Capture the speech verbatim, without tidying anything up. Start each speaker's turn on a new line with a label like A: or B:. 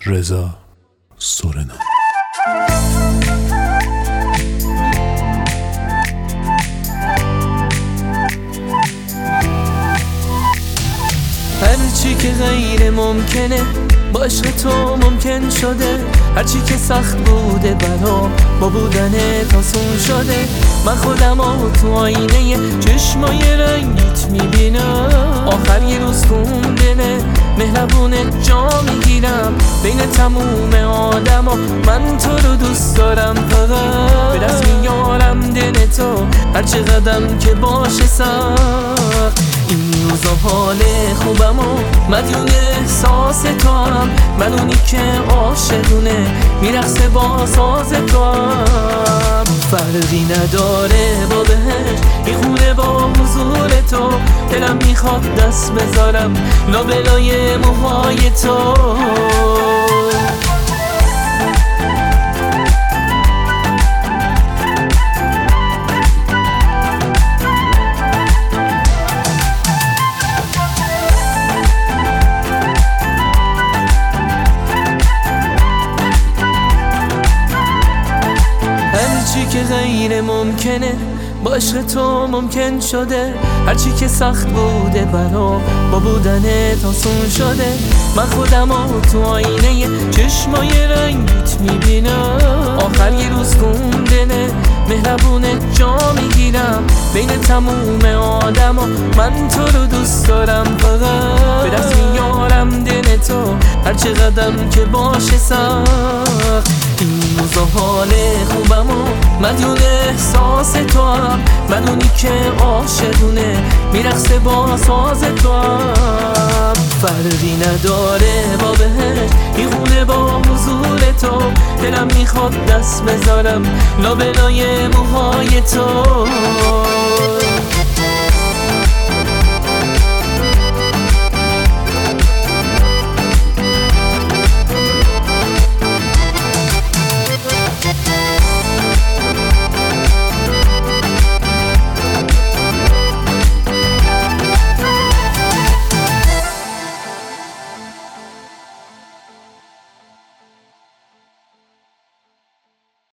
A: رضا سورنا.
B: هرچی که غیر ممکنه با عشق تو ممکن شده، هرچی که سخت بوده برا با بودنت آسون شده. من خودم و تو آینه چشمای رنگیت میبینم، آخر یه روز کون دله مهربونت جا میگیرم. بین تموم آدم ها من تو رو دوست دارم، فقط به دست میارم دل تو هرچه قدم که باشه سخت. این روزا حال خوبم و مدیون احساس تو هم، من اونی که عاشقونه میرقصه با ساز تو هم. فرقی نداره با بهش این خونه با حضور تو، دلم میخواد دست بذارم لابلای موهای تو. هرچی که غیر ممکنه با عشق تو ممکن شده، هرچی که سخت بوده برا با بودنت آسون شده. من خودم و تو آینه چشمای رنگیت میبینم، آخر یه روز کون دله مهربونت جا میگیرم. بین تموم آدم ها من تو رو دوست دارم، فقط به دست میارم دل تو هرچه قدم که باشه سخت. این روزا حال خوبم و مدیون احساس تو هم، من اونی که عاشقونه میرقصه با ساز تو هم. فرقی نداره با بهش این خونه با حضور تو، دلم میخواد دست بذارم لابلای موهای تو.